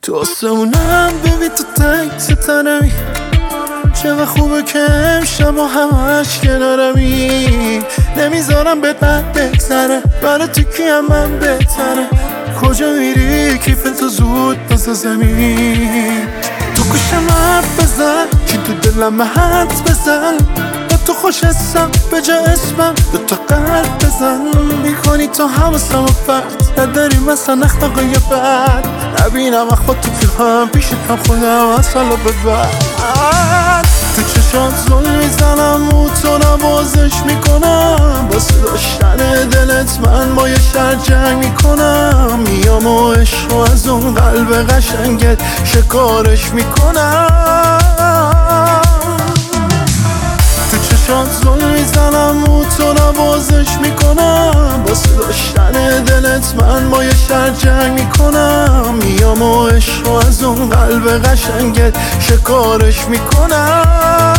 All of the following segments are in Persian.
تو آسمونم ببین تو تنگ ستارمی، چقدر خوبه که امشب و همش کنارمی. نمیذارم بهت بد بگذره، برای تو کیم من بهتره. کجا میری کیفتو زود بزا زمین. تو گوشم حرف بزن که تو دلم حد بزن. با تو خوش حسم به جا اسمم دو تا قلب بزن. میکنی تو حواسم و فرد نداری مثلا اخلاقای بد. نبینم اخوات تو فیلم پیشتم خودم از حالا به بعد. تو چشات ظلم میزنم و تو نوازش میکنم. واسه داشتن دلت من با یه شهر جنگ میکنم. میام و عشق از اون قلب قشنگت شکارش میکنم. تو چشات ظلم میزنم و تو نوازش میکنم. واسه داشتن دلت من با یه شهر جنگ میکنم. میام و عشق از اون قلب قشنگت شکارش میکنم.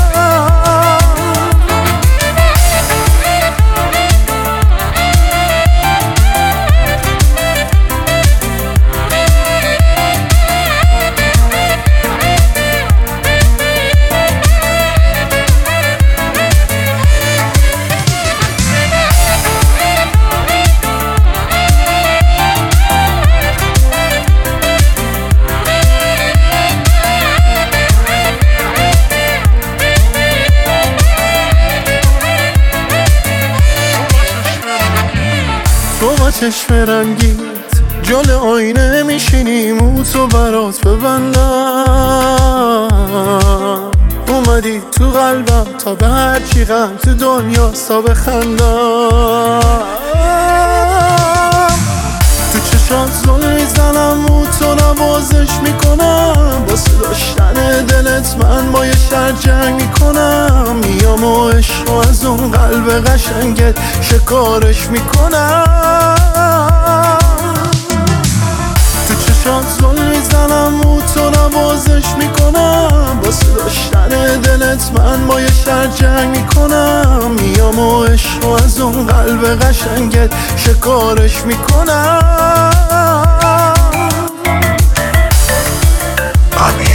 تو با چشم رنگیت جل آینه میشینیم و تو برات ببندم. اومدی تو قلبم تا به هرچی غم تو دنیا سا بخندم. تو چشات ظلم میزنم و تو نوازش میکنم. واسه داشتن دلت من با یه شهر جنگ میکنم. میام و عشق از اون قلب قشنگت شکارش میکنم. تو چشات ظلم میزنم و تو نوازش میکنم. واسه داشتن دلت من با یه شهر جنگ میکنم. میام و عشق از اون قلب قشنگت شکارش میکنم.